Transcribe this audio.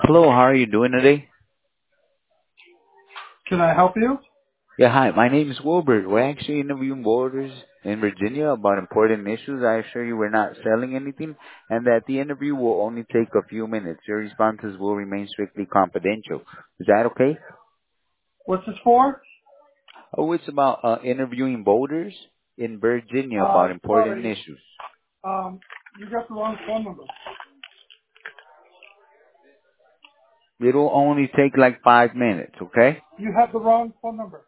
Hello, how are you doing today? Can I help you? Yeah, hi, my name is Wilbert. We're actually interviewing voters in Virginia about important issues. I assure you we're not selling anything and that the interview will only take a few minutes. Your responses will remain strictly confidential. Is that okay? What's this for? Oh, it's about interviewing voters in Virginia about important Sorry. issues. Um, you got the wrong phone number. It'll only take like 5 minutes, okay? You have the wrong phone number.